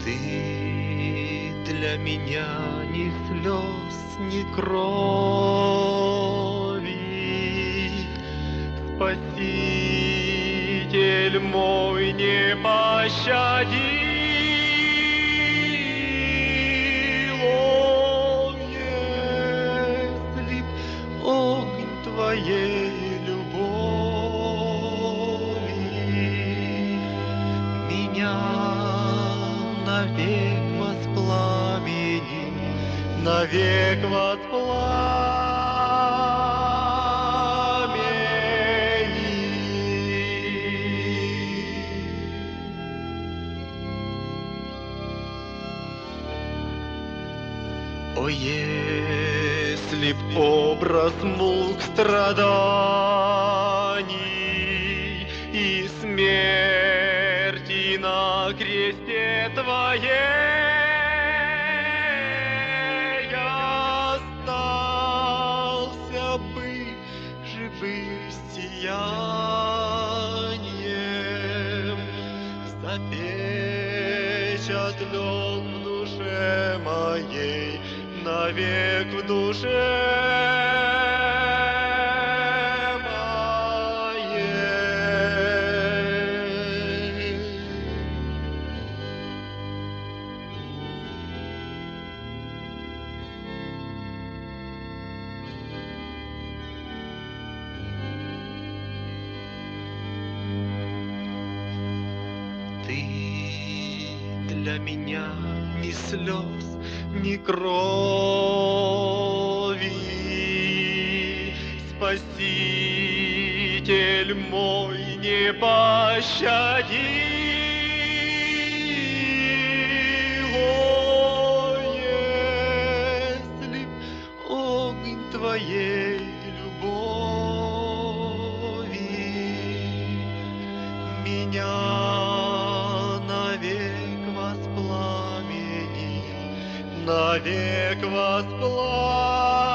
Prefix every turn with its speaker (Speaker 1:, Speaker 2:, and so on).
Speaker 1: Ты для меня ни слез, ни крови, Спаситель мой не пощадил. О, если б огонь Твоей любови меня навек воспламенит, навек воспламенит. О, если б образ мук страданий и смерти на кресте Твоей остался бы живым сиянием, запечатлен в душе моей, навек в душе моей. Ты для меня ни слез, ни крови, Спаситель мой не пощадил. О, если б огонь Твоей любови меня навек воспламенит, навек воспламенит.